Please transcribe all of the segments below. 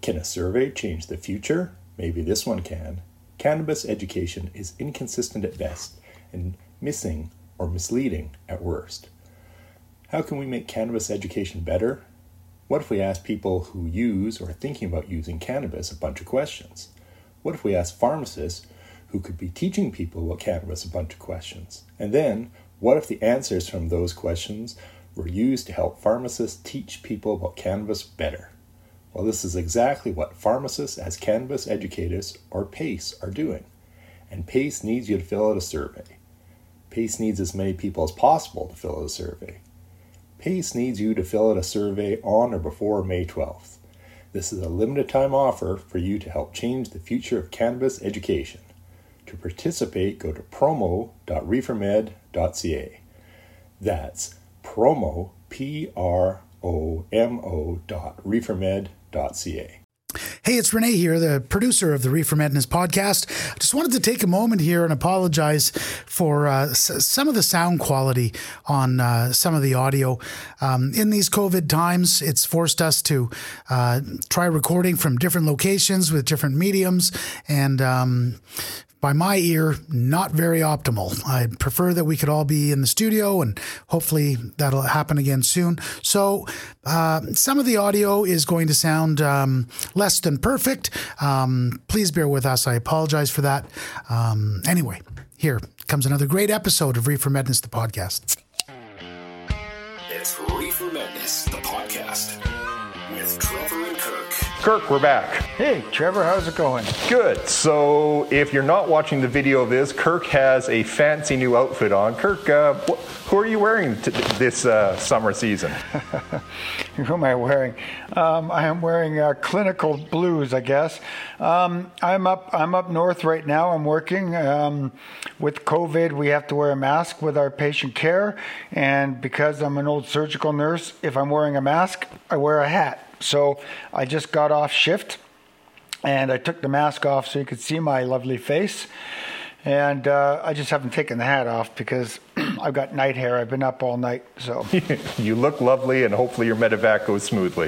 Can a survey change the future? Maybe this one can. Cannabis education is inconsistent at best and missing or misleading at worst. How can we make cannabis education better? What if we ask people who use or are thinking about using cannabis a bunch of questions? What if we ask pharmacists who could be teaching people about cannabis a bunch of questions? And then, what if the answers from those questions were used to help pharmacists teach people about cannabis better? Well, this is exactly what pharmacists as cannabis educators, or PACE, are doing. And PACE needs you to fill out a survey. PACE needs as many people as possible to fill out a survey. PACE needs you to fill out a survey on or before May 12th. This is a limited time offer for you to help change the future of cannabis education. To participate, go to promo.reefermed.ca. That's promo, promo.reefermed.ca. Hey, it's Renee here, the producer of the Reefer Madness podcast. I just wanted to take a moment here and apologize for some of the sound quality on some of the audio. In these COVID times, it's forced us to try recording from different locations with different mediums, and by my ear, not very optimal. I prefer that we could all be in the studio, and hopefully that'll happen again soon. So some of the audio is going to sound less than perfect. Please bear with us. I apologize for that. Anyway, here comes another great episode of Reefer Madness, the podcast. It's Reefer Madness, the podcast, with Trevor and Kirk. Kirk, we're back. Hey, Trevor, how's it going? Good. So if you're not watching the video of this, Kirk has a fancy new outfit on. Kirk, who are you wearing this summer season? Who am I wearing? I am wearing clinical blues, I guess. I'm up north right now. I'm working. With COVID, we have to wear a mask with our patient care. And because I'm an old surgical nurse, if I'm wearing a mask, I wear a hat. So I just got off shift and I took the mask off so you could see my lovely face. And I just haven't taken the hat off because I've got night hair. I've been up all night. So you look lovely, and hopefully your medevac goes smoothly.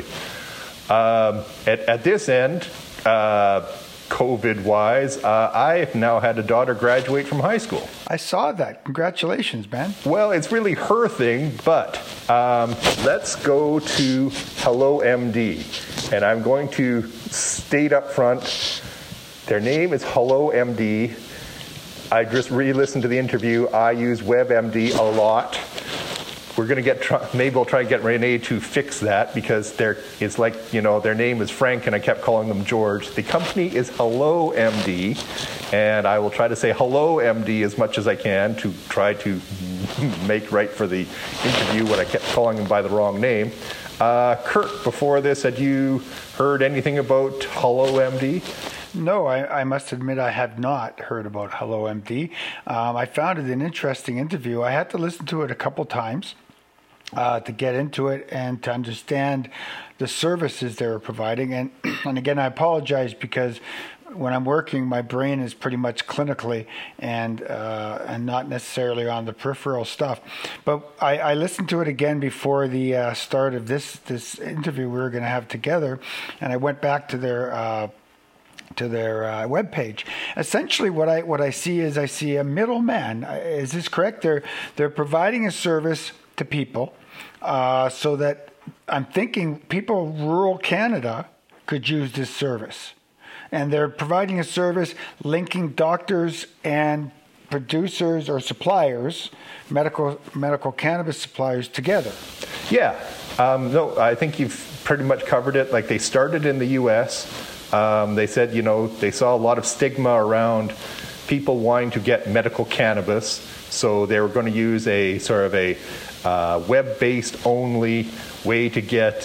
At this end, COVID-wise, I now had a daughter graduate from high school. I saw that. Congratulations, man. Well, it's really her thing, but let's go to Hello MD. And I'm going to state up front, their name is Hello MD. I just re-listened to the interview. I use WebMD a lot. We're going to maybe we'll try to get Renee to fix that because it's like, their name is Frank and I kept calling them George. The company is Hello MD, and I will try to say Hello MD as much as I can to try to make right for the interview when I kept calling them by the wrong name. Kirk, before this, had you heard anything about Hello MD? No, I must admit I had not heard about Hello MD. I found it an interesting interview. I had to listen to it a couple times to get into it and to understand the services they were providing. And again, I apologize because when I'm working, my brain is pretty much clinically and not necessarily on the peripheral stuff. But I listened to it again before the start of this interview we were going to have together, and I went back to their webpage. Essentially, what I see is I see a middleman. Is this correct? They're providing a service to people, so that I'm thinking people in rural Canada could use this service, and they're providing a service linking doctors and producers or suppliers, medical cannabis suppliers together. Yeah, no, I think you've pretty much covered it. Like, they started in the U.S. They said, they saw a lot of stigma around people wanting to get medical cannabis, so they were going to use a sort of a web-based only way to get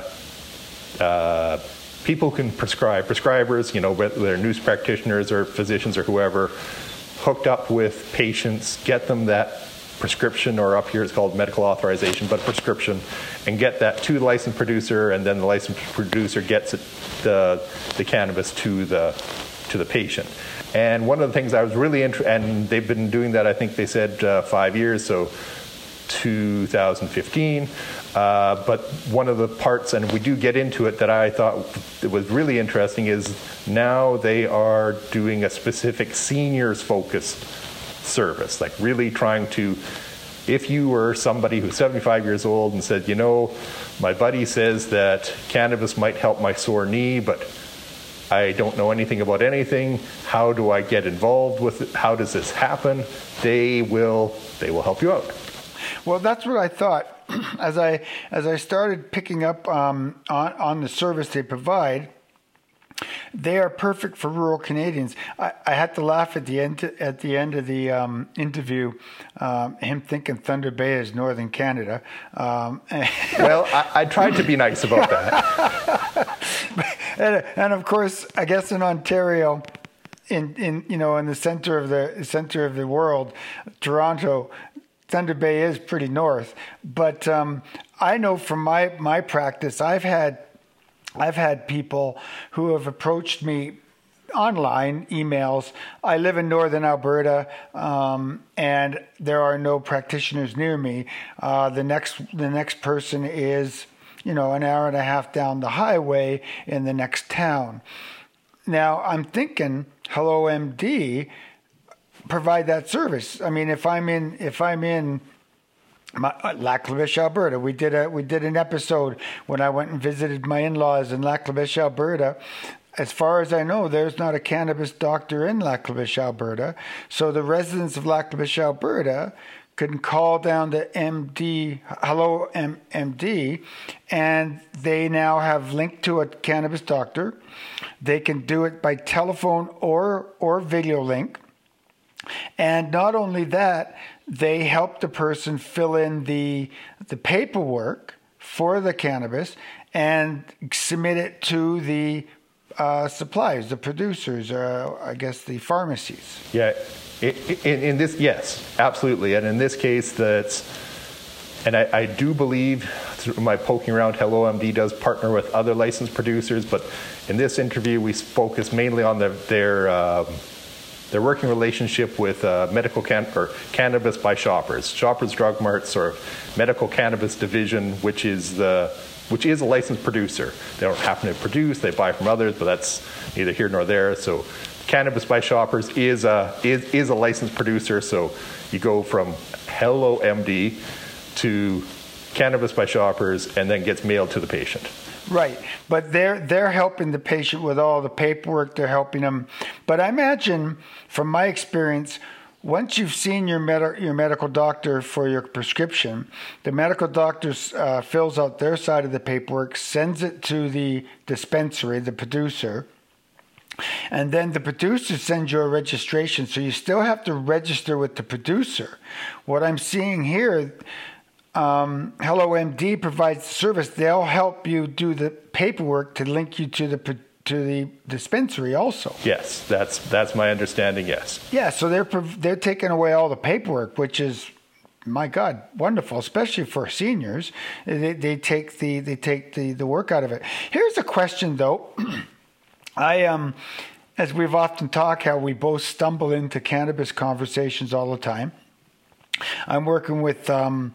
people who can prescribers, whether they're nurse practitioners or physicians or whoever, hooked up with patients, get them that prescription, or up here it's called medical authorization, but prescription, and get that to the licensed producer, and then the licensed producer gets the cannabis to the patient. And one of the things I was really interested, and they've been doing that, I think they said 5 years, so 2015. But one of the parts, and we do get into it, that I thought it was really interesting is now they are doing a specific seniors-focused service, like really trying to, if you were somebody who's 75 years old and said, my buddy says that cannabis might help my sore knee, but I don't know anything about anything. How do I get involved with it? How does this happen? They will help you out. Well, that's what I thought as I started picking up on the service they provide. They are perfect for rural Canadians. I had to laugh at the end of the interview. Him thinking Thunder Bay is northern Canada. Well, I tried to be nice about that. and of course, I guess in Ontario, in the center of the world, Toronto, Thunder Bay is pretty north. But I know from my practice, I've had people who have approached me online, emails. I live in northern Alberta, and there are no practitioners near me. The next person is, an hour and a half down the highway in the next town. Now I'm thinking, Hello MD provide that service. I mean, if I'm in Lac La Biche, Alberta. We did an episode when I went and visited my in-laws in Lac La Biche, Alberta. As far as I know, there's not a cannabis doctor in Lac La Biche, Alberta. So the residents of Lac La Biche, Alberta can call down to Hello MD, and they now have linked to a cannabis doctor. They can do it by telephone or video link. And not only that, they help the person fill in the paperwork for the cannabis and submit it to the suppliers, the producers, I guess the pharmacies. Yeah, in this, yes, absolutely. And in this case, I do believe through my poking around, Hello MD does partner with other licensed producers, but in this interview, we focus mainly on their working relationship with medical cannabis by Shoppers. Shoppers Drug Mart's or medical cannabis division, which is a licensed producer. They don't happen to produce; they buy from others, but that's neither here nor there. So, Cannabis by Shoppers is a licensed producer. So, you go from Hello MD to Cannabis by Shoppers, and then gets mailed to the patient. Right, but they're helping the patient with all the paperwork. They're helping them. But I imagine, from my experience, once you've seen your medical doctor for your prescription, the medical doctor fills out their side of the paperwork, sends it to the dispensary, the producer, and then the producer sends you a registration. So you still have to register with the producer. What I'm seeing here, Hello MD provides the service. They'll help you do the paperwork to link you to the dispensary also. Yes, that's my understanding. Yes. Yeah, so they're taking away all the paperwork, which is, my God, wonderful, especially for seniors. They take the work out of it. Here's a question though. As we've often talked, how we both stumble into cannabis conversations all the time. I'm working with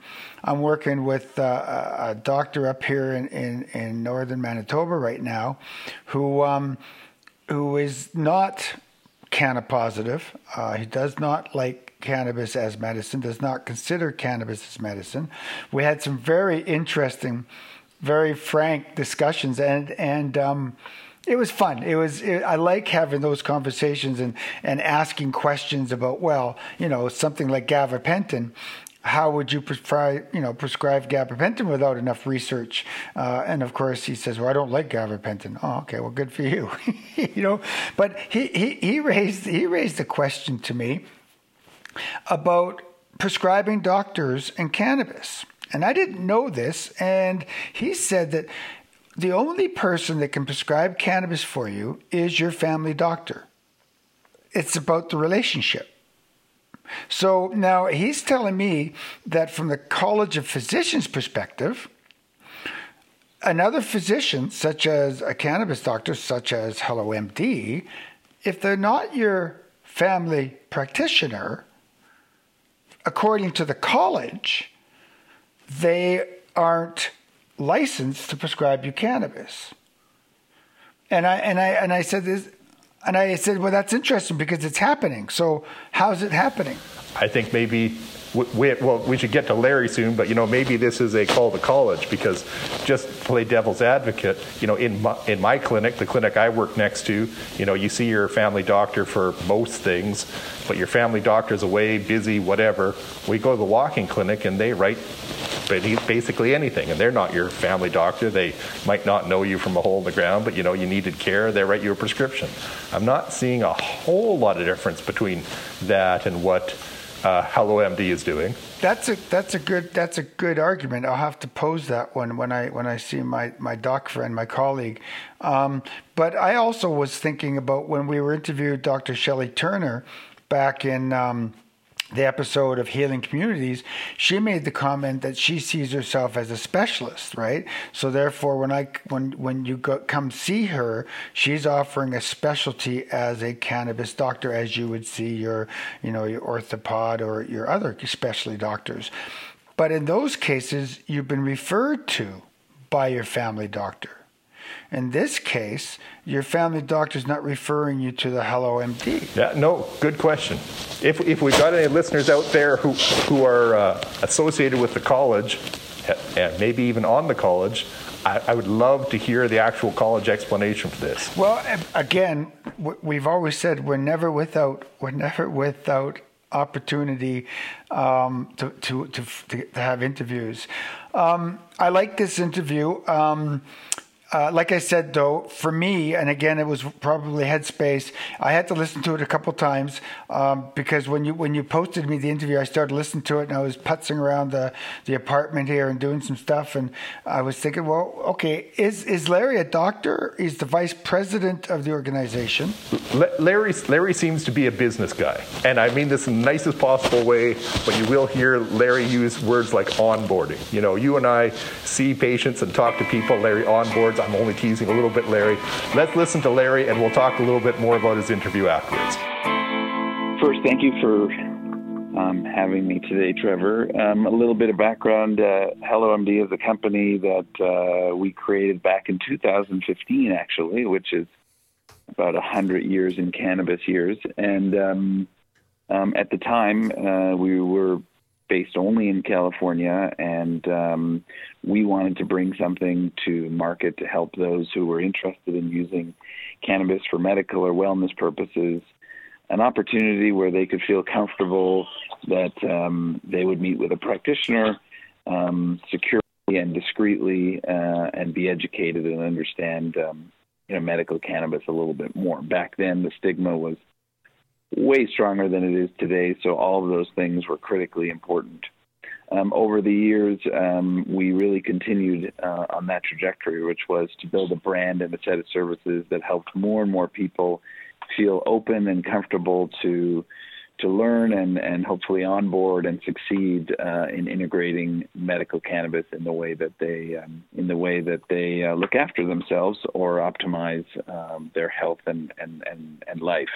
a doctor up here in northern Manitoba right now, who is not canna positive. He does not like cannabis as medicine. Does not consider cannabis as medicine. We had some very interesting, very frank discussions, and it was fun. I like having those conversations and asking questions about, something like gabapentin. How would you prescribe gabapentin without enough research? And of course, he says, "Well, I don't like gabapentin." Oh, okay, well, good for you. But he raised a question to me about prescribing doctors and cannabis, and I didn't know this. And he said that the only person that can prescribe cannabis for you is your family doctor. It's about the relationship. So now he's telling me that from the College of Physicians perspective, another physician, such as a cannabis doctor, such as Hello MD, if they're not your family practitioner, according to the college, they aren't licensed to prescribe you cannabis. And I said this, and I said, well, that's interesting because it's happening. So how's it happening? I think maybe we should get to Larry soon, but maybe this is a call to college, because just to play devil's advocate, in my clinic, the clinic I work next to, you see your family doctor for most things, but your family doctor's away, busy, whatever. We go to the walk-in clinic and they write basically anything, and they're not your family doctor. They might not know you from a hole in the ground, but you needed care, they write you a prescription. I'm not seeing a whole lot of difference between that and what HelloMD is doing. That's a good argument. I'll have to pose that one when I see my doc friend, my colleague. But I also was thinking about when we were interviewed Dr. Shelley Turner back in the episode of Healing Communities. She made the comment that she sees herself as a specialist, right? So therefore, when you come see her, she's offering a specialty as a cannabis doctor, as you would see your orthopod or your other specialty doctors. But in those cases, you've been referred to by your family doctor. In this case, your family doctor's not referring you to the HelloMD. Yeah, no, good question. If we've got any listeners out there who are associated with the college, and maybe even on the college, I would love to hear the actual college explanation for this. Well, again, we've always said we're never without opportunity to have interviews. I like this interview. Like I said, though, for me, and again, it was probably Headspace, I had to listen to it a couple times because when you posted me the interview, I started listening to it, and I was putzing around the apartment here and doing some stuff, and I was thinking, well, okay, is Larry a doctor? He's the vice president of the organization. Larry seems to be a business guy, and I mean this in the nicest possible way, but you will hear Larry use words like onboarding. You and I see patients and talk to people. Larry onboards. I'm only teasing a little bit, Larry. Let's listen to Larry, and we'll talk a little bit more about his interview afterwards. First, thank you for having me today, Trevor. A little bit of background. HelloMD is a company that we created back in 2015, actually, which is about 100 years in cannabis years. And at the time, we were based only in California, and we wanted to bring something to market to help those who were interested in using cannabis for medical or wellness purposes, an opportunity where they could feel comfortable that they would meet with a practitioner securely and discreetly and be educated and understand medical cannabis a little bit more. Back then, the stigma was way stronger than it is today, so all of those things were critically important. Over the years, we really continued on that trajectory, which was to build a brand and a set of services that helped more and more people feel open and comfortable to learn and hopefully onboard and succeed in integrating medical cannabis in the way that they look after themselves or optimize their health and life.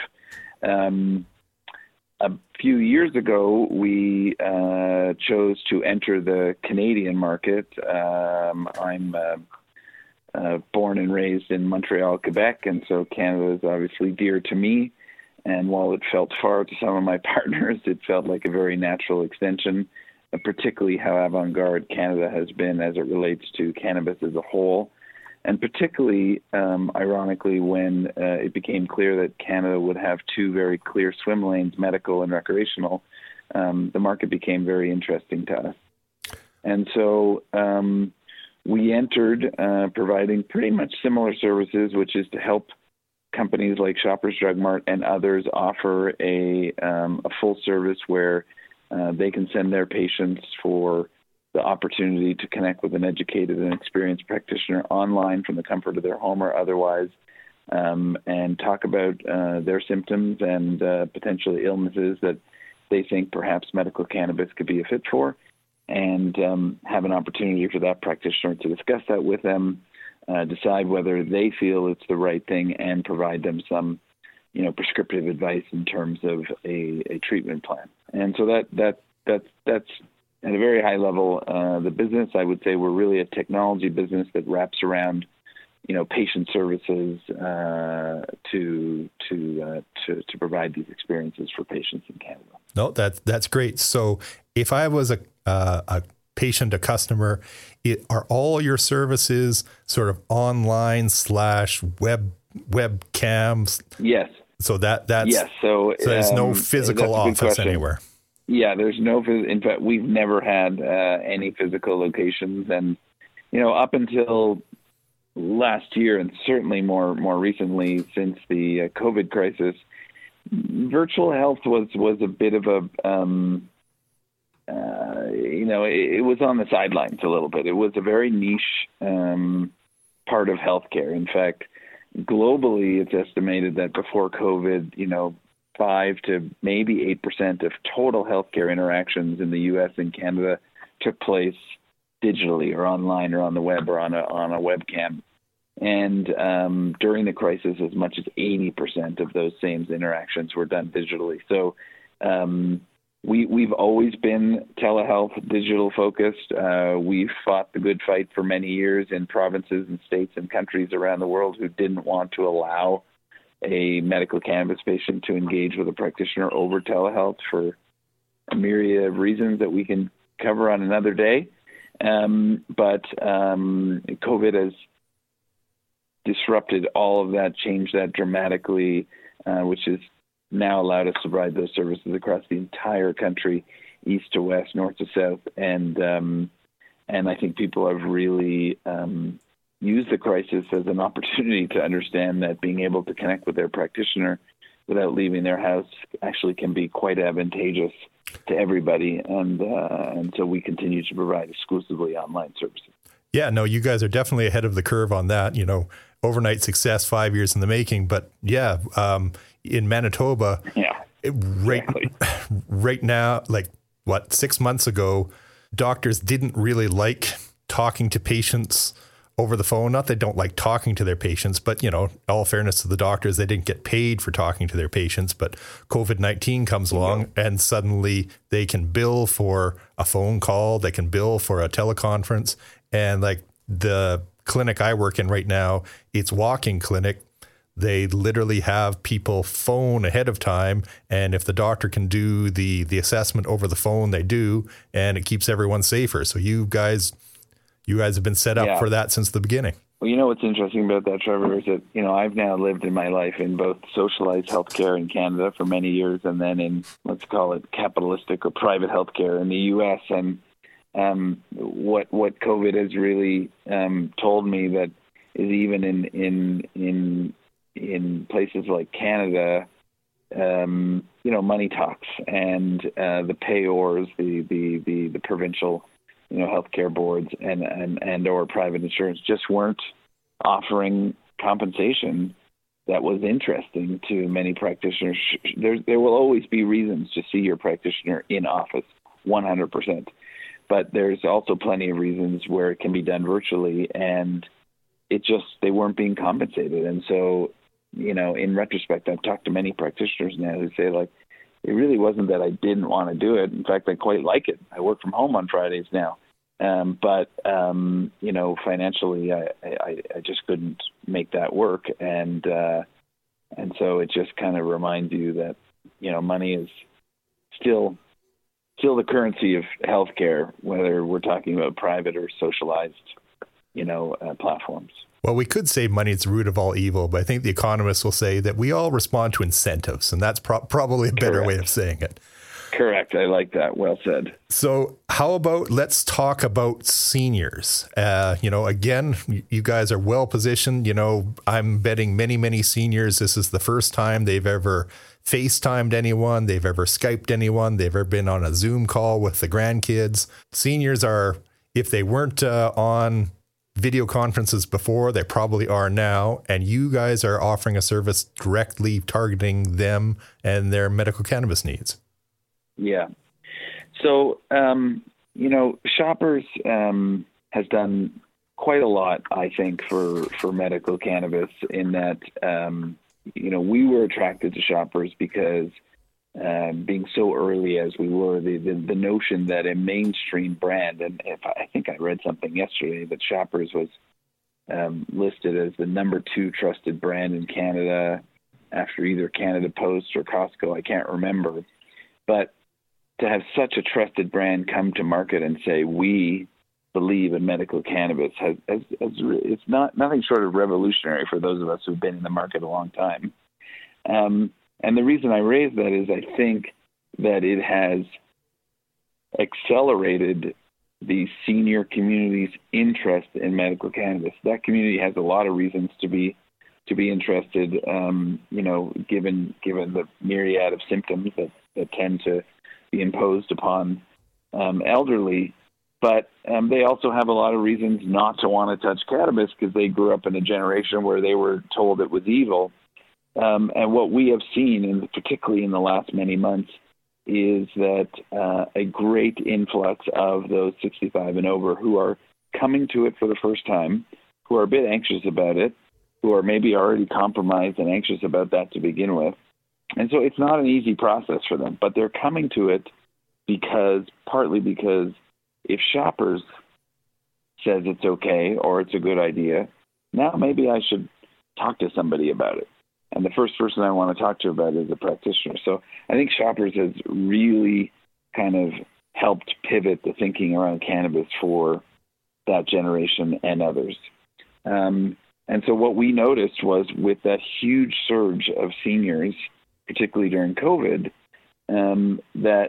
A few years ago, we chose to enter the Canadian market. I'm born and raised in Montreal, Quebec, and so Canada is obviously dear to me. And while it felt far to some of my partners, it felt like a very natural extension, particularly how avant-garde Canada has been as it relates to cannabis as a whole. And particularly, ironically, when it became clear that Canada would have two very clear swim lanes, medical and recreational, the market became very interesting to us. And so we entered providing pretty much similar services, which is to help companies like Shoppers Drug Mart and others offer a full service where they can send their patients for the opportunity to connect with an educated and experienced practitioner online from the comfort of their home or otherwise, and talk about their symptoms and potentially illnesses that they think perhaps medical cannabis could be a fit for, and have an opportunity for that practitioner to discuss that with them, decide whether they feel it's the right thing, and provide them some prescriptive advice in terms of a treatment plan. And so that's at a very high level, the business, I would say we're really a technology business that wraps around, patient services to provide these experiences for patients in Canada. No, that's great. So if I was a patient, a customer, are all your services sort of online / webcams? Yes. So that's yes. So there's no physical office anywhere. Yeah, there's no. In fact, we've never had any physical locations, and up until last year, and certainly more recently since the COVID crisis, virtual health was a bit of a it was on the sidelines a little bit. It was a very niche part of healthcare. In fact, globally, it's estimated that before COVID, 5 to maybe 8% of total healthcare interactions in the U.S. and Canada took place digitally or online or on the web or on a webcam. And during the crisis, as much as 80% of those same interactions were done digitally. So we've always been telehealth, digital focused. We've fought the good fight for many years in provinces and states and countries around the world who didn't want to allow a medical cannabis patient to engage with a practitioner over telehealth for a myriad of reasons that we can cover on another day. But COVID has disrupted all of that, changed that dramatically, which has now allowed us to provide those services across the entire country, east to west, north to south. And I think people have really use the crisis as an opportunity to understand that being able to connect with their practitioner without leaving their house actually can be quite advantageous to everybody. And so we continue to provide exclusively online services. Yeah, no, you guys are definitely ahead of the curve on that, overnight success, 5 years in the making. But yeah, in Manitoba, right now, 6 months ago, doctors didn't really like talking to patients over the phone. Not that they don't like talking to their patients, but, all fairness to the doctors, they didn't get paid for talking to their patients. But COVID-19 comes along and suddenly they can bill for a phone call. They can bill for a teleconference. And the clinic I work in right now, it's walk-in clinic. They literally have people phone ahead of time. And if the doctor can do the assessment over the phone, they do, and it keeps everyone safer. So you guys have been set up for that since the beginning. Well, what's interesting about that, Trevor, is that, I've now lived in my life in both socialized healthcare in Canada for many years and then in, let's call it capitalistic or private healthcare in the U.S. And what COVID has really told me that is even in places like Canada, money talks, and the payors, the provincial healthcare boards and or private insurance just weren't offering compensation that was interesting to many practitioners. There will always be reasons to see your practitioner in office, 100%. But there's also plenty of reasons where it can be done virtually, and they weren't being compensated. And so, in retrospect, I've talked to many practitioners now who say, it really wasn't that I didn't want to do it. In fact, I quite like it. I work from home on Fridays now. But financially, I just couldn't make that work. And so it just kind of reminds you that, money is still the currency of healthcare, whether we're talking about private or socialized, platforms. Well, we could say money is the root of all evil, but I think the economists will say that we all respond to incentives, and that's probably a better way of saying it. Correct. I like that. Well said. So how about let's talk about seniors? Again, you guys are well positioned. I'm betting many, many seniors, this is the first time they've ever FaceTimed anyone, they've ever Skyped anyone, they've ever been on a Zoom call with the grandkids. Seniors are, if they weren't on video conferences before, they probably are now. And you guys are offering a service directly targeting them and their medical cannabis needs. Yeah. So, Shoppers has done quite a lot, I think, for medical cannabis in that, we were attracted to Shoppers because being so early as we were, the notion that a mainstream brand, and I think I read something yesterday that Shoppers was listed as the number 2 trusted brand in Canada after either Canada Post or Costco, I can't remember. But to have such a trusted brand come to market and say, we believe in medical cannabis, it's not nothing short of revolutionary for those of us who've been in the market a long time. And the reason I raise that is I think that it has accelerated the senior community's interest in medical cannabis. That community has a lot of reasons to be interested, given the myriad of symptoms that tend to be imposed upon elderly. But they also have a lot of reasons not to want to touch cannabis because they grew up in a generation where they were told it was evil. And what we have seen, particularly in the last many months, is that a great influx of those 65 and over who are coming to it for the first time, who are a bit anxious about it, who are maybe already compromised and anxious about that to begin with. And so it's not an easy process for them, but they're coming to it partly because if Shoppers says it's okay or it's a good idea, now maybe I should talk to somebody about it. And the first person I want to talk to about it is a practitioner. So I think Shoppers has really kind of helped pivot the thinking around cannabis for that generation and others. And so what we noticed was with that huge surge of seniors, particularly during COVID, that,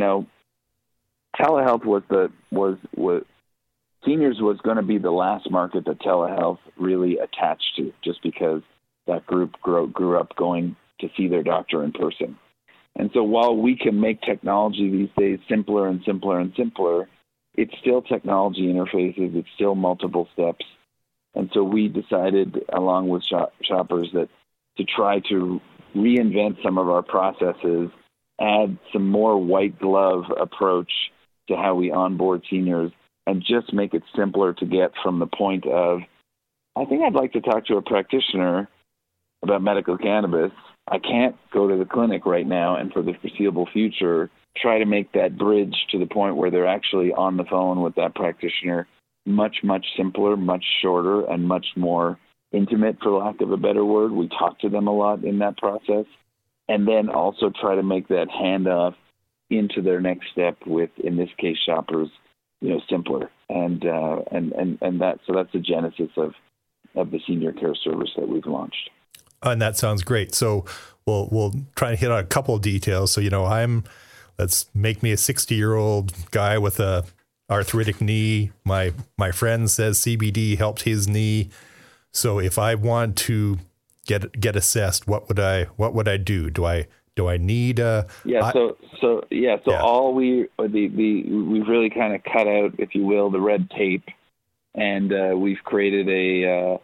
telehealth seniors was going to be the last market that telehealth really attached to, just because that group grew up going to see their doctor in person. And so while we can make technology these days simpler and simpler and simpler, it's still technology interfaces, it's still multiple steps. And so we decided, along with Shoppers, that to try to reinvent some of our processes, add some more white glove approach to how we onboard seniors, and just make it simpler to get from the point of, I think I'd like to talk to a practitioner about medical cannabis. I can't go to the clinic right now, and for the foreseeable future, try to make that bridge to the point where they're actually on the phone with that practitioner much, much simpler, much shorter, and much more intimate, for lack of a better word. We talk to them a lot in that process, and then also try to make that handoff into their next step with, in this case, Shoppers, simpler. And that's the genesis of the senior care service that we've launched. And that sounds great. So we'll try to hit on a couple of details. So, let's make me a 60-year-old guy with a arthritic knee. My friend says CBD helped his knee. So if I want to get assessed, what would I do? Do I need a? All we've really kind of cut out, if you will, the red tape, and we've created a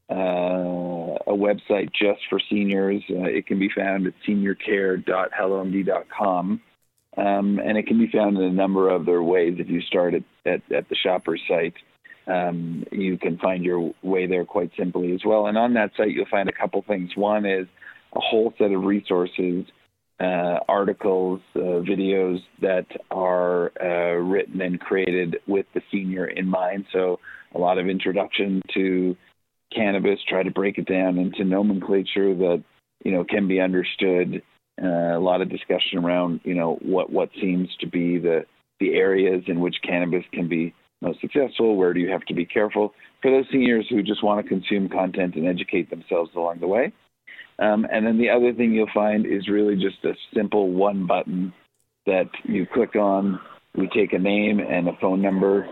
website just for seniors. It can be found at seniorcare.hellomd.com. And it can be found in a number of other ways. If you start at the Shoppers site, you can find your way there quite simply as well. And on that site, you'll find a couple things. One is a whole set of resources, articles, videos that are written and created with the senior in mind. So a lot of introduction to cannabis, try to break it down into nomenclature that, can be understood. A lot of discussion around, what seems to be the areas in which cannabis can be most successful. Where do you have to be careful? For those seniors who just want to consume content and educate themselves along the way. And then the other thing you'll find is really just a simple one button that you click on. We take a name and a phone number,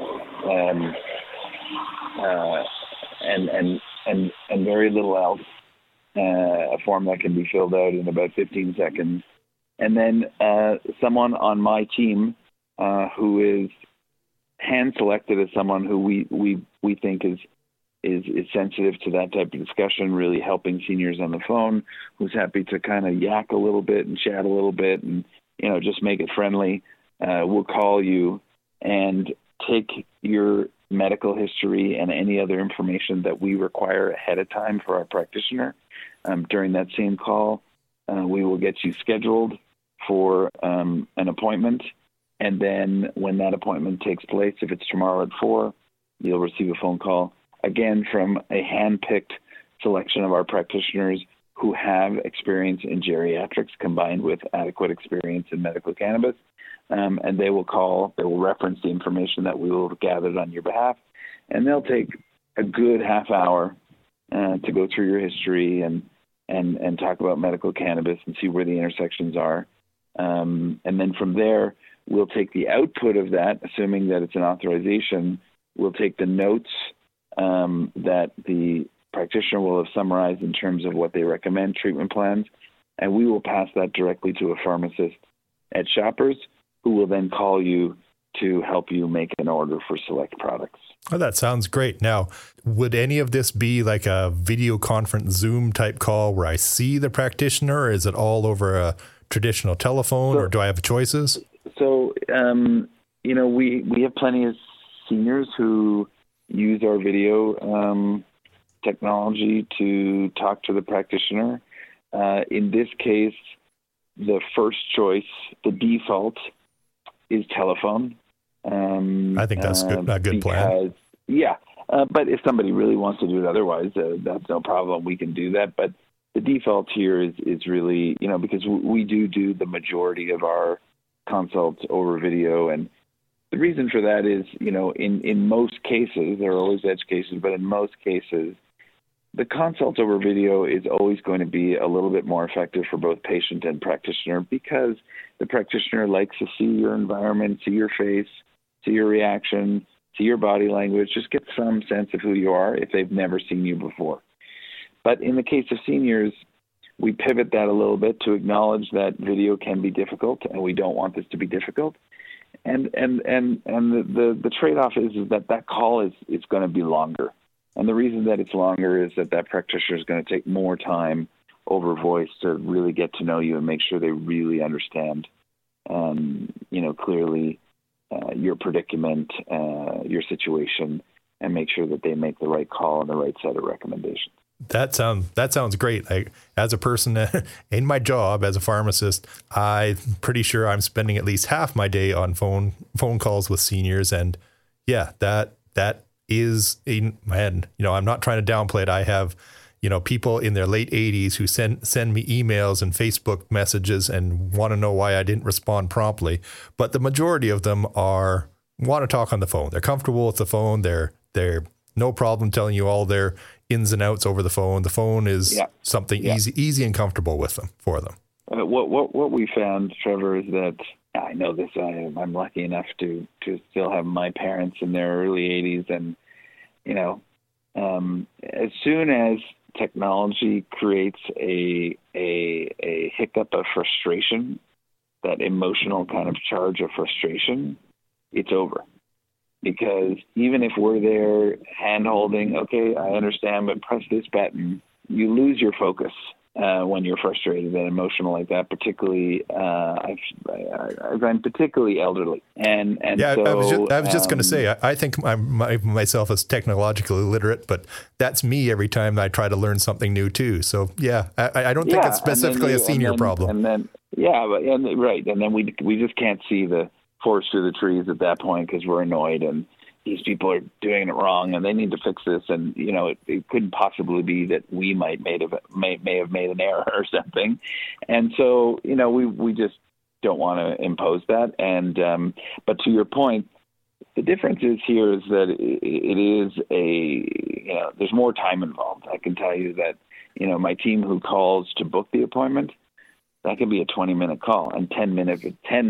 and very little else. A form that can be filled out in about 15 seconds. And then someone on my team who is hand-selected as someone who we think is sensitive to that type of discussion, really helping seniors on the phone, who's happy to kind of yak a little bit and chat a little bit and, just make it friendly, will call you and take your medical history and any other information that we require ahead of time for our practitioner. During that same call, we will get you scheduled for an appointment. And then when that appointment takes place, if it's tomorrow at 4, you'll receive a phone call, again, from a hand-picked selection of our practitioners who have experience in geriatrics combined with adequate experience in medical cannabis. And they will call, they will reference the information that we will have gathered on your behalf, and they'll take a good half hour to go through your history and talk about medical cannabis and see where the intersections are. And then from there, we'll take the output of that, assuming that it's an authorization. We'll take the notes that the practitioner will have summarized in terms of what they recommend, treatment plans, and we will pass that directly to a pharmacist at Shoppers, who will then call you to help you make an order for select products. Oh, that sounds great. Now, would any of this be like a video conference Zoom type call where I see the practitioner, or is it all over a traditional telephone, or do I have choices? So, we have plenty of seniors who use our video technology to talk to the practitioner. In this case, the first choice, the default, is telephone. I think that's a good plan. Yeah, but if somebody really wants to do it otherwise, that's no problem. We can do that. But the default here is really, because we do the majority of our consults over video. And the reason for that is, in most cases, there are always edge cases, but in most cases, the consult over video is always going to be a little bit more effective for both patient and practitioner, because the practitioner likes to see your environment, see your face, see your reaction, see your body language, just get some sense of who you are if they've never seen you before. But in the case of seniors, we pivot that a little bit to acknowledge that video can be difficult, and we don't want this to be difficult. And the trade-off is that call is going to be longer. And the reason that it's longer is that practitioner is going to take more time over voice to really get to know you and make sure they really understand, clearly your predicament, your situation, and make sure that they make the right call and the right set of recommendations. That sounds great. As a person in my job as a pharmacist, I'm pretty sure I'm spending at least half my day on phone calls with seniors, and yeah, that is I'm not trying to downplay it. I have, people in their late 80s who send me emails and Facebook messages and want to know why I didn't respond promptly. But the majority of them want to talk on the phone. They're comfortable with the phone. They're no problem telling you all their ins and outs over the phone. The phone is something easy and comfortable for them. What we found, Trevor, is that I know this. I'm lucky enough to still have my parents in their early 80s, and as soon as technology creates a hiccup of frustration, that emotional kind of charge of frustration, it's over. Because even if we're there hand-holding, okay, I understand, but press this button, you lose your focus when you're frustrated and emotional like that, particularly I'm particularly elderly. And yeah, so, I was just going to say, I think myself as technologically illiterate, but that's me every time I try to learn something new too. So yeah, I don't think it's specifically a senior problem. And then we just can't see the forest through the trees at that point because we're annoyed and these people are doing it wrong and they need to fix this. And, it couldn't possibly be that we may have made an error or something. And so, we just don't want to impose that. And, but to your point, the difference is that it is there's more time involved. I can tell you that, my team who calls to book the appointment, that can be a 20-minute call, and 10 minutes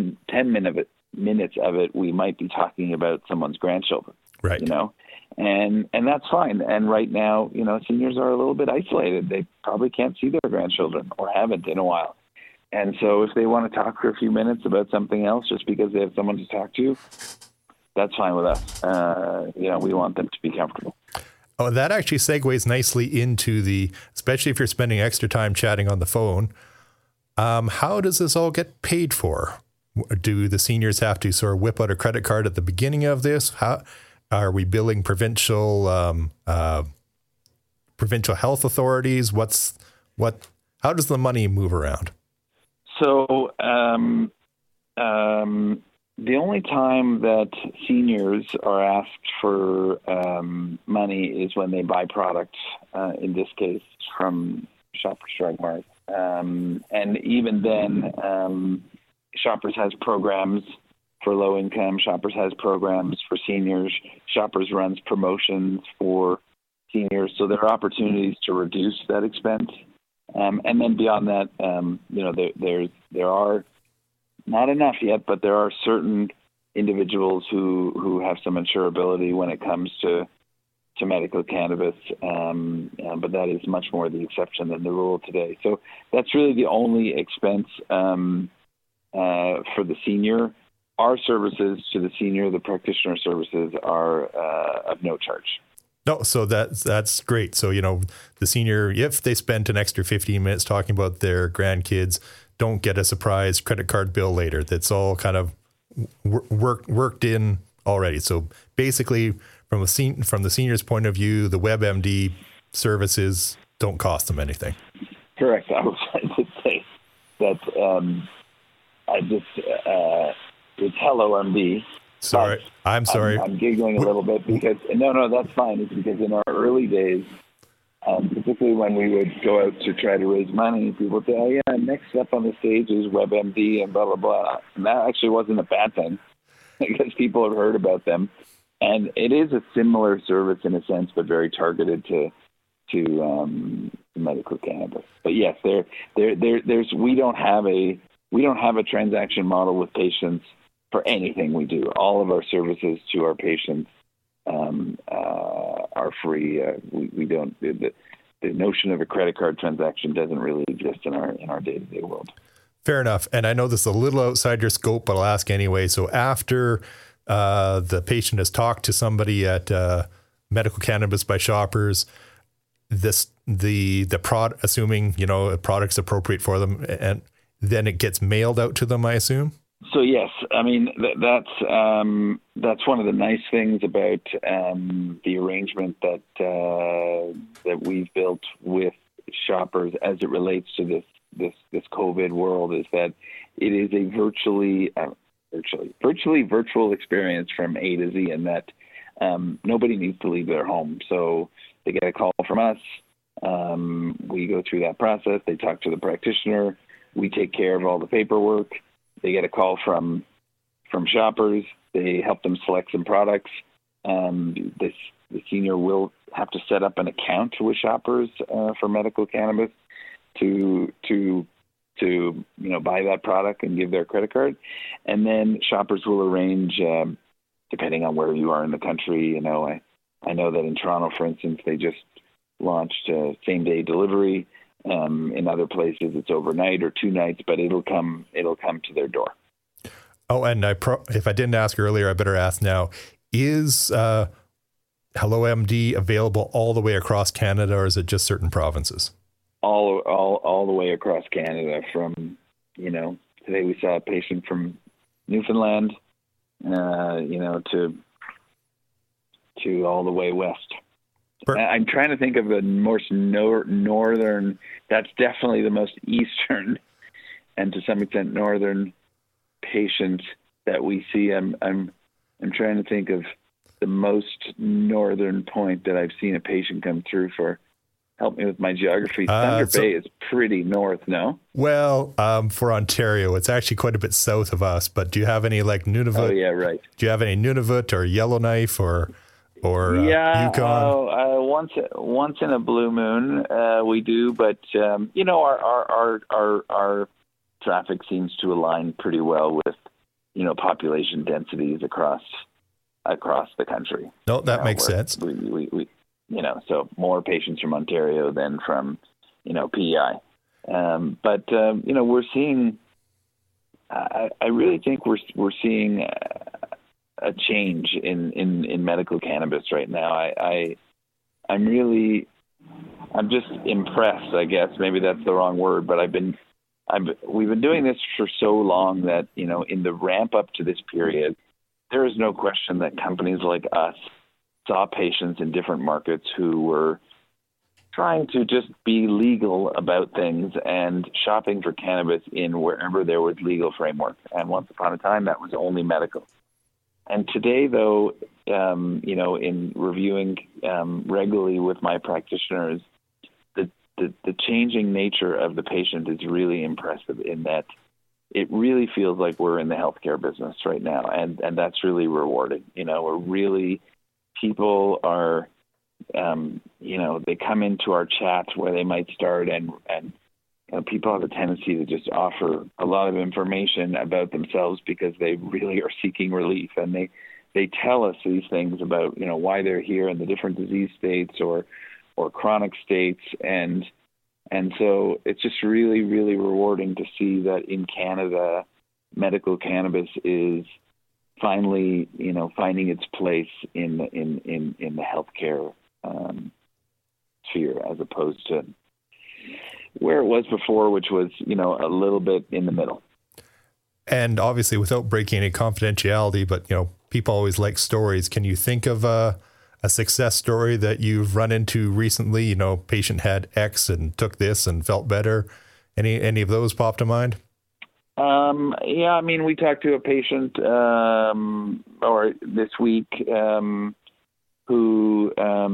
of it, we might be talking about someone's grandchildren, right? And that's fine. And right now, seniors are a little bit isolated. They probably can't see their grandchildren or haven't in a while. And so if they want to talk for a few minutes about something else, just because they have someone to talk to, that's fine with us. We want them to be comfortable. Oh, that actually segues nicely into especially if you're spending extra time chatting on the phone. How does this all get paid for? Do the seniors have to sort of whip out a credit card at the beginning of this? How are we billing provincial health authorities? How does the money move around? So the only time that seniors are asked for money is when they buy products, in this case from Shoppers Drug Mart. And even then, Shoppers has programs for low income. Shoppers has programs for seniors. Shoppers runs promotions for seniors. So there are opportunities to reduce that expense. And then beyond that, there are not enough yet, but there are certain individuals who have some insurability when it comes to medical cannabis, but that is much more the exception than the rule today. So that's really the only expense for the senior. Our services to the senior, the practitioner services, are of no charge. No, so that's great. So, the senior, if they spent an extra 15 minutes talking about their grandkids, don't get a surprise credit card bill later. That's all kind of worked in already. So basically, from the senior's point of view, the WebMD services don't cost them anything. Correct. I was trying to say that it's Hello MD. Sorry, I'm sorry. I'm giggling a little bit because no, that's fine. It's because in our early days, particularly when we would go out to try to raise money, people would say, "Oh yeah, next up on the stage is WebMD and blah blah blah." And that actually wasn't a bad thing because people have heard about them, and it is a similar service in a sense, but very targeted to medical cannabis. But yes, there's we don't have a transaction model with patients for anything we do. All of our services to our patients are free. We don't. The notion of a credit card transaction doesn't really exist in our day-to-day world. Fair enough. And I know this is a little outside your scope, but I'll ask anyway. So after the patient has talked to somebody at Medical Cannabis by Shoppers, the product, assuming a product's appropriate for them, and then it gets mailed out to them, I assume. So yes, I mean that's one of the nice things about the arrangement that we've built with Shoppers as it relates to this COVID world, is that it is a virtually virtual experience from A to Z, and that nobody needs to leave their home. So they get a call from us. We go through that process. They talk to the practitioner. We take care of all the paperwork. They get a call from Shoppers. They help them select some products. The senior will have to set up an account with Shoppers for medical cannabis to buy that product and give their credit card, and then Shoppers will arrange, depending on where you are in the country. I know that in Toronto, for instance, they just launched same day delivery. In other places, it's overnight or 2 nights, but it'll come to their door. Oh, and if I didn't ask earlier, I better ask now. Is Hello MD available all the way across Canada, or is it just certain provinces? All the way across Canada. From today we saw a patient from Newfoundland, to all the way west. I'm trying to think of the most northern. That's definitely the most eastern, and to some extent northern patient that we see. I'm trying to think of the most northern point that I've seen a patient come through for. Help me with my geography. Thunder Bay is pretty north, no? Well, for Ontario, it's actually quite a bit south of us. But do you have any like Nunavut? Oh yeah, right. Do you have any Nunavut or Yellowknife or Yukon? Once in a blue moon, we do. But our traffic seems to align pretty well with population densities across the country. No, that makes sense. We so more patients from Ontario than from, PEI. But we're seeing, I really think we're seeing a change in medical cannabis right now. I'm just impressed, I guess. Maybe that's the wrong word, but we've been doing this for so long that, in the ramp up to this period, there is no question that companies like us saw patients in different markets who were trying to just be legal about things and shopping for cannabis in wherever there was legal framework. And once upon a time, that was only medical. And today, though, in reviewing regularly with my practitioners, the changing nature of the patient is really impressive in that it really feels like we're in the healthcare business right now. And that's really rewarding. People are, they come into our chat where they might start and people have a tendency to just offer a lot of information about themselves because they really are seeking relief. And they tell us these things about, why they're here in the different disease states or chronic states. And so it's just really, really rewarding to see that in Canada, medical cannabis is finally, finding its place in the healthcare sphere as opposed to where it was before, which was, a little bit in the middle. And obviously, without breaking any confidentiality, but, people always like stories. Can you think of a success story that you've run into recently? Patient had X and took this and felt better. Any of those pop to mind? We talked to a patient or this week who,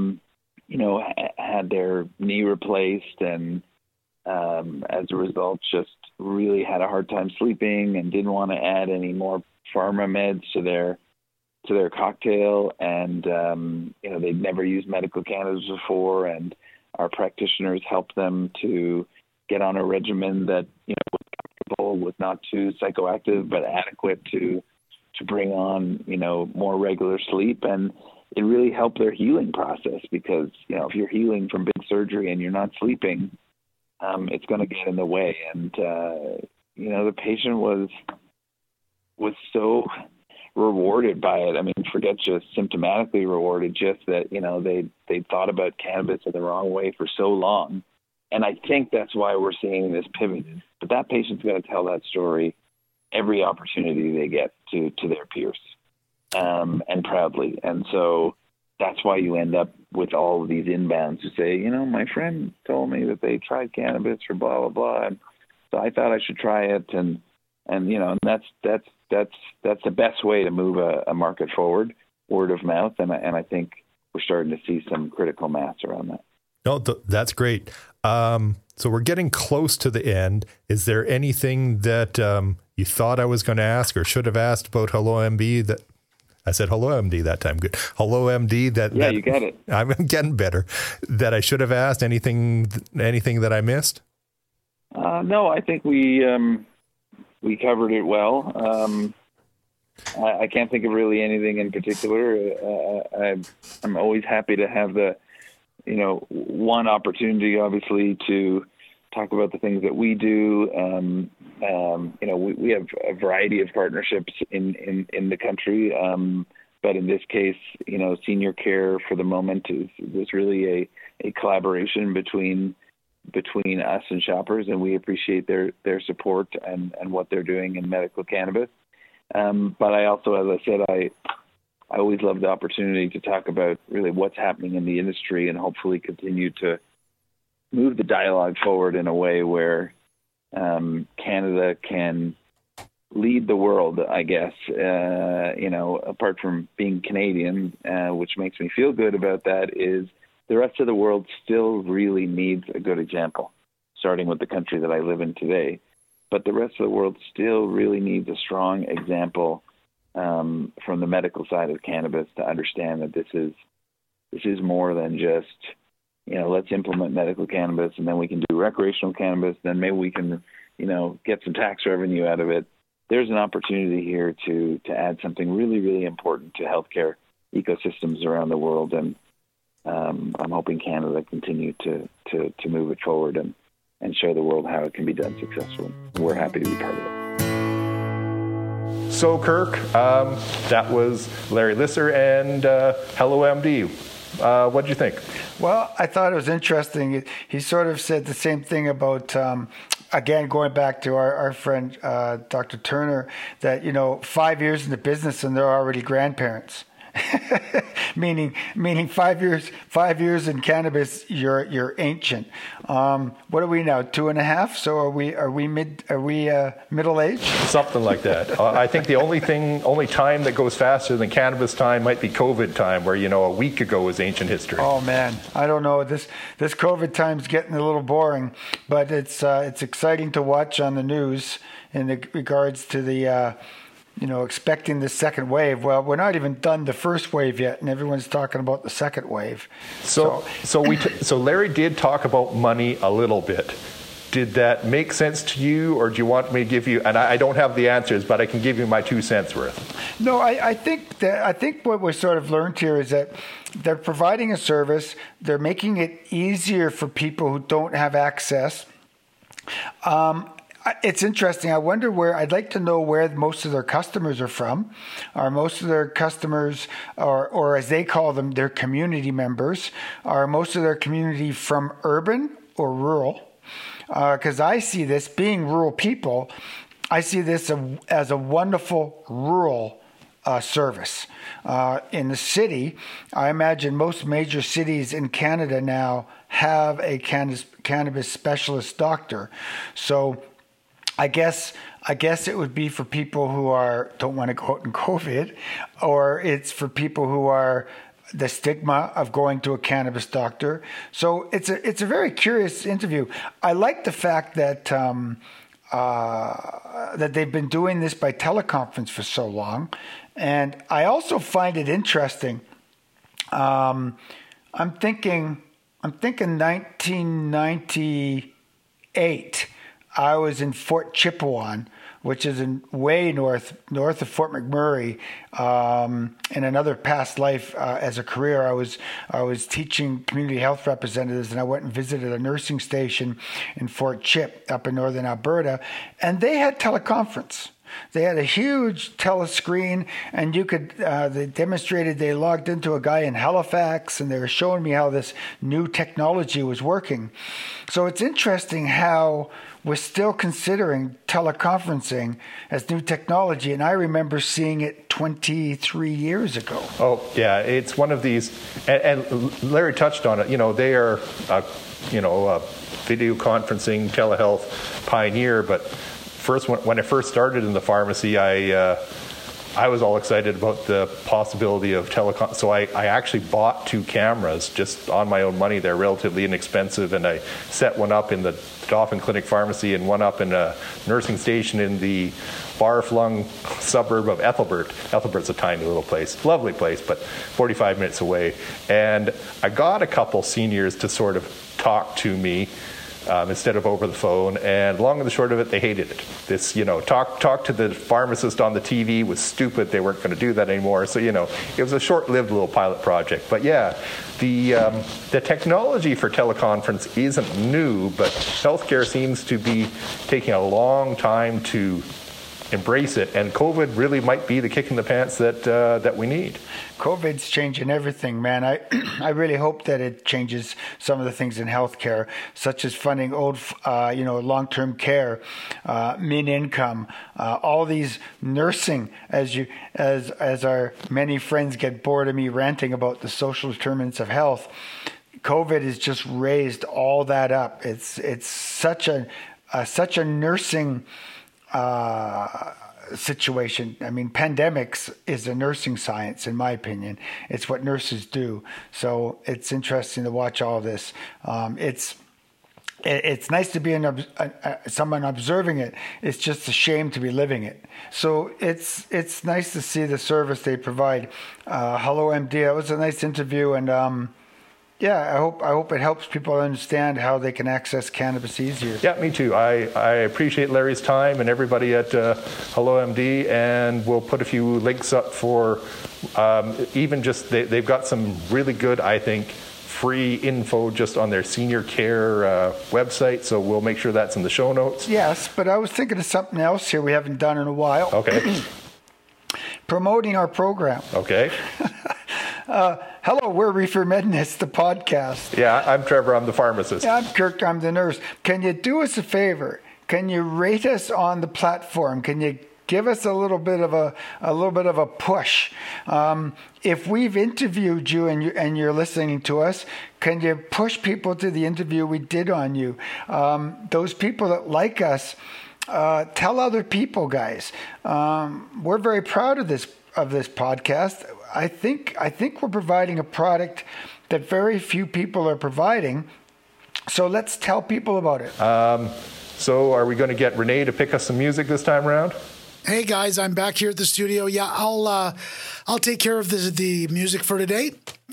had their knee replaced and as a result just really had a hard time sleeping and didn't want to add any more pharma meds to their cocktail. And, they'd never used medical cannabis before. And our practitioners helped them to get on a regimen that, was comfortable, was not too psychoactive, but adequate to bring on, more regular sleep. And it really helped their healing process because, if you're healing from big surgery and you're not sleeping, it's going to get in the way. And, the patient was so rewarded by it. I mean, forget just symptomatically rewarded, just that, they thought about cannabis in the wrong way for so long. And I think that's why we're seeing this pivot. But that patient's going to tell that story every opportunity they get to their peers, and proudly. And so that's why you end up with all of these inbounds to say, my friend told me that they tried cannabis for blah, blah, blah. And so I thought I should try it. And that's the best way to move a market forward, word of mouth. And I think we're starting to see some critical mass around that. No, that's great. So we're getting close to the end. Is there anything that you thought I was going to ask or should have asked about Hello MD that I said Hello MD that time? Good. Hello MD. Yeah, you got it. I'm getting better. That I should have asked. Anything that I missed? No, I think we covered it well. I can't think of really anything in particular. I'm always happy to have the, one opportunity, obviously, to talk about the things that we do. We have a variety of partnerships in the country, but in this case, senior care for the moment was really a collaboration between us and Shoppers, and we appreciate their support and what they're doing in medical cannabis. But I also, as I said, I always love the opportunity to talk about really what's happening in the industry and hopefully continue to move the dialogue forward in a way where Canada can lead the world, I guess, apart from being Canadian, which makes me feel good about that, is the rest of the world still really needs a good example, starting with the country that I live in today. But the rest of the world still really needs a strong example from the medical side of cannabis to understand that this is more than just, let's implement medical cannabis and then we can do recreational cannabis. Then maybe we can, get some tax revenue out of it. There's an opportunity here to add something really, really important to healthcare ecosystems around the world. And I'm hoping Canada continue to move it forward and show the world how it can be done successfully. We're happy to be part of it. So, Kirk, that was Larry Lisser and Hello MD. What did you think? Well, I thought it was interesting. He sort of said the same thing about, again, going back to our friend Dr. Turner, that, 5 years in the business and they're already grandparents. meaning 5 years in cannabis, you're ancient. What are we now? 2.5? So are we middle aged? Something like that. I think the only time that goes faster than cannabis time might be COVID time, where a week ago was ancient history. Oh man, I don't know. This COVID time's getting a little boring, but it's exciting to watch on the news in regards to the expecting the second wave. Well, we're not even done the first wave yet, and everyone's talking about the second wave. So Larry did talk about money a little bit. Did that make sense to you, or do you want me to give you? And I don't have the answers, but I can give you my 2 cents worth. No, I think what we sort of learned here is that they're providing a service. They're making it easier for people who don't have access. It's interesting. I'd like to know where most of their customers are from. Are most of their customers, or as they call them, their community members, are most of their community from urban or rural? Because I see this, being rural people, I see this as a wonderful rural service. In the city, I imagine most major cities in Canada now have a cannabis specialist doctor. So I guess it would be for people who don't want to go out in COVID, or it's for people who are the stigma of going to a cannabis doctor. So it's a very curious interview. I like the fact that that they've been doing this by teleconference for so long, and I also find it interesting. I'm thinking 1998. I was in Fort Chipewyan, which is way north of Fort McMurray. In another past life, as a career, I was teaching community health representatives, and I went and visited a nursing station in Fort Chip up in northern Alberta, and they had teleconference. They had a huge telescreen, and you could, they demonstrated, they logged into a guy in Halifax, and they were showing me how this new technology was working. So it's interesting how we're still considering teleconferencing as new technology, and I remember seeing it 23 years ago. Oh, yeah, it's one of these, and Larry touched on it, they are, a video conferencing, telehealth pioneer, but when I first started in the pharmacy, I was all excited about the possibility of telecom. So I actually bought 2 cameras just on my own money. They're relatively inexpensive, and I set one up in the Dauphin Clinic Pharmacy and one up in a nursing station in the far-flung suburb of Ethelbert. Ethelbert's a tiny little place, lovely place, but 45 minutes away. And I got a couple seniors to sort of talk to me instead of over the phone, and long and the short of it, they hated it. This, talk to the pharmacist on the TV was stupid. They weren't going to do that anymore. So, it was a short-lived little pilot project. But yeah, the technology for teleconference isn't new, but healthcare seems to be taking a long time to embrace it, and COVID really might be the kick in the pants that we need. COVID's changing everything, man. I really hope that it changes some of the things in healthcare, such as funding old, long-term care, min-income, all these nursing. As our many friends get bored of me ranting about the social determinants of health, COVID has just raised all that up. It's such a nursing situation. I mean, pandemics is a nursing science, in my opinion. It's what nurses do. So it's interesting to watch all of this. It's nice to be someone observing it. It's just a shame to be living it. So it's nice to see the service they provide. Hello MD. That was a nice interview, and yeah, I hope it helps people understand how they can access cannabis easier. Yeah, me too. I appreciate Larry's time and everybody at Hello MD, and we'll put a few links up for even just they've got some really good, I think, free info just on their senior care website, so we'll make sure that's in the show notes. Yes, but I was thinking of something else here we haven't done in a while. Okay. Promoting our program. Okay. Hello, we're Reefer Medness, the podcast. Yeah, I'm Trevor, I'm the pharmacist. Yeah, I'm Kirk, I'm the nurse. Can you do us a favor? Can you rate us on the platform? Can you give us a little bit of a push. If we've interviewed you and you're listening to us, can you push people to the interview we did on you? Those people that like us, tell other people, guys. We're very proud of this podcast. I think we're providing a product that very few people are providing. So let's tell people about it. So are we going to get Renee to pick us some music this time around? Hey guys, I'm back here at the studio. Yeah, I'll take care of the music for today.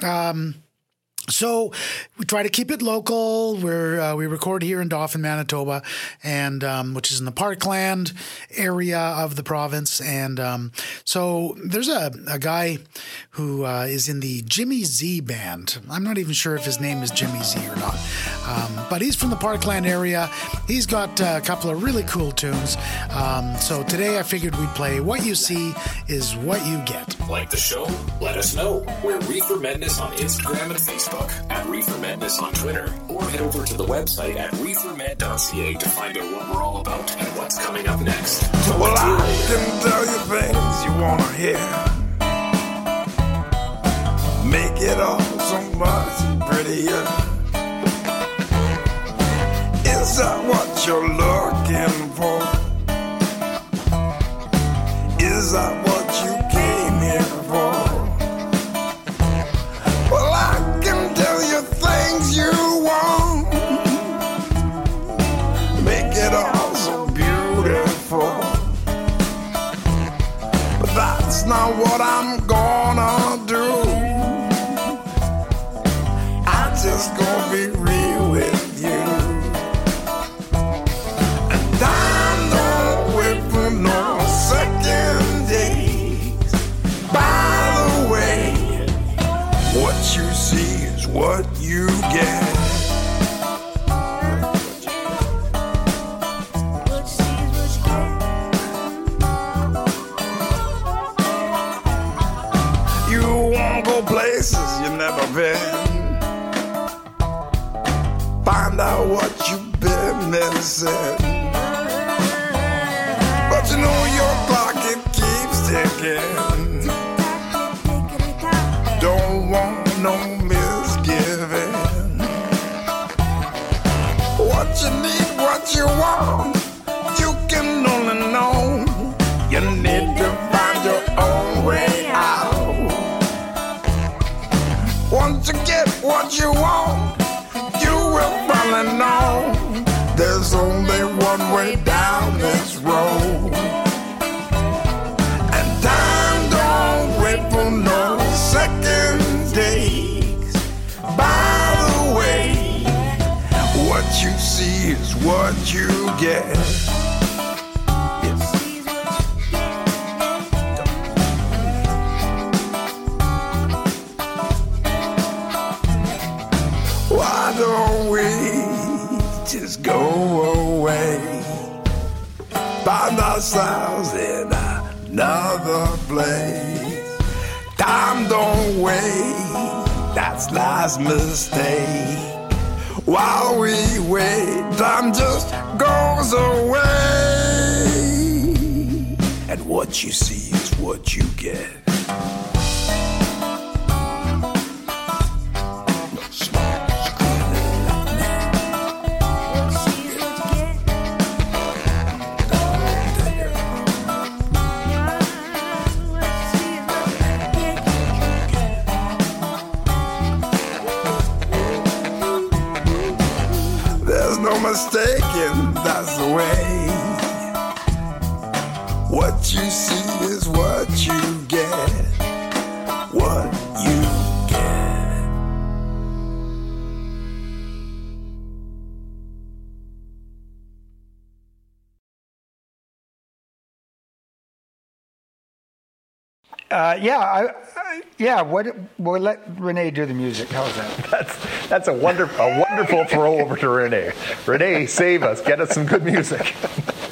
So we try to keep it local. We record here in Dauphin, Manitoba, and which is in the Parkland area of the province. And so there's a guy who is in the Jimmy Z band. I'm not even sure if his name is Jimmy Z or not, but he's from the Parkland area. He's got a couple of really cool tunes. So today I figured we'd play What You See Is What You Get. Like the show? Let us know. We're Reefer Madness on Instagram and Facebook, at Reefer Madness on Twitter, or head over to the website at reefermed.ca to find out what we're all about and what's coming up next. Well, I can tell you things you want to hear. Make it all so much prettier. Is that what you're looking for? Is that what you came here for? Well, I can tell you things you want. Make it all so beautiful. But that's not what I'm gonna do. I'm just gonna be real with you. And I'm not wait for no second days. By the way, what you see is what you get. You won't go places you've never been. Find out what you've been missing. But you know your clock, it keeps ticking. Don't want no misgiving. What you need, what you want, you can only know. You need to find your own way out. Once you get what you want, you will finally know there's only one way down this road. And time don't wait for no second days. By the way, what you see is what you get. Why don't we just go away? Find ourselves in another place. Time don't wait, that's life's mistake. While we wait, time just goes away. And what you see is what you get. Mistaken, that's the way. What you see is what you get. What you get. We'll let Renee do the music. How's that? That's a wonderful throw over to Renee. Renee, save us. Get us some good music.